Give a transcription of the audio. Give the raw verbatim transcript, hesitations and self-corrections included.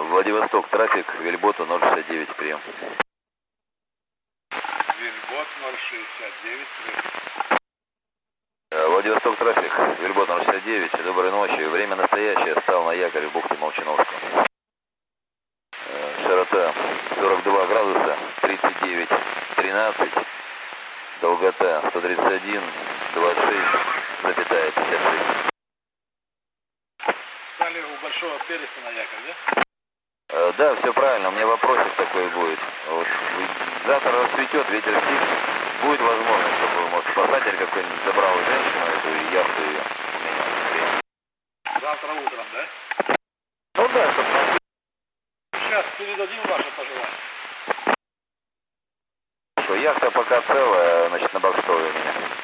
Владивосток, трафик, Вельбота ноль шестьдесят девять, прием. Вельбот ноль шестьдесят девять, прием. Владивосток, трафик, Вельбот ноль шестьдесят девять, доброй ночи. Время настоящее, стал на якоре в бухте Молчановского. Широта сорок два градуса, тридцать девять тринадцать, долгота сто тридцать один двадцать шесть, запятая пятьдесят шесть. Стали у большого переста на якорь, да? Э, да, все правильно, у меня вопросик такой будет. Вот, завтра расцветет, ветер стих, будет возможность, чтобы, может, спасатель какой-нибудь забрал женщину эту и яхту ее у меня. Завтра утром, да? Ну да, чтобы... Сейчас передадим ваше пожелание. Яхта пока целая, значит, на бокстове у меня.